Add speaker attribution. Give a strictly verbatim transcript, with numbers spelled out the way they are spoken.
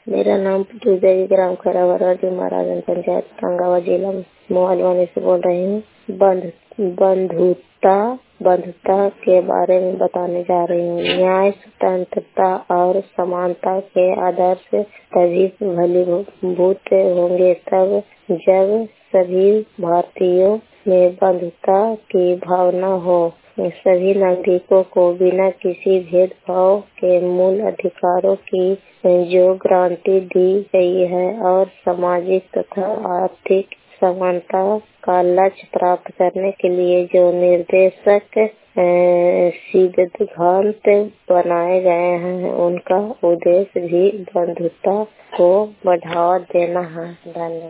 Speaker 1: मेरा नाम पृथ्वी देवी, ग्राम खैरावरा, जो महाराजगंज पंचायत गंगावा जिला मोहलवानी से बोल रही हूँ। बंध बंधुता बंधुता के बारे में बताने जा रही हूँ। न्याय, स्वतंत्रता और समानता के आदर्श तभी फलीभूत होंगे तब जब सभी भारतीयों में बंधुता की भावना हो। सभी नागरिकों को बिना किसी भेदभाव के मूल अधिकारों की जो गारंटी दी गई है और सामाजिक तथा आर्थिक समानता का लक्ष्य प्राप्त करने के लिए जो निर्देशक सिद्धांत बनाए गए हैं, उनका उद्देश्य भी बंधुता को बढ़ावा देना है। धन्यवाद।